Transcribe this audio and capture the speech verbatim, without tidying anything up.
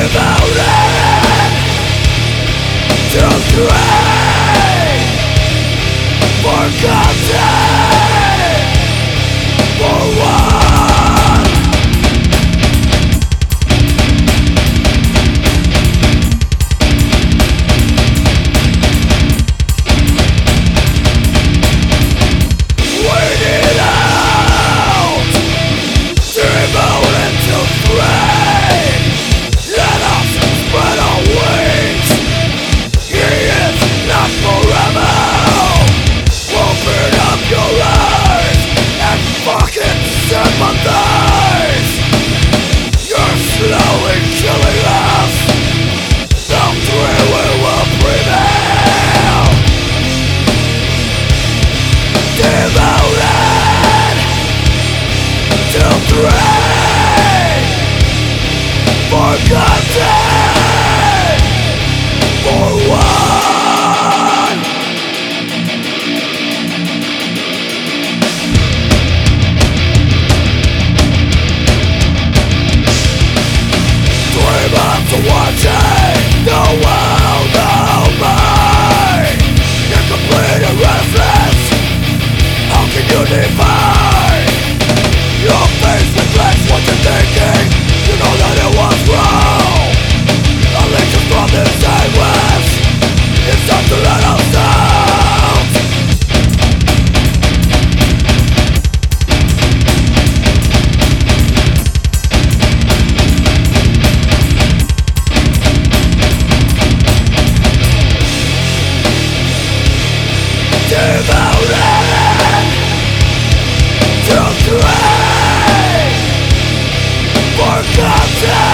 devoted to strain, forgotten for one. Waiting out, devoted to strain. Let us spread our wings. He is not forever. Open up your eyes and fucking sympathize. You're slowly killing us. Some three we will prevail. Devoted to three, forgotten for one. Dream of watching the world away. You're complete and restless. How can you divide? Your face reflects what you're thinking. You know that it was wrong. A legion from this endless. It's time to let us down. Devoted to three, forgotten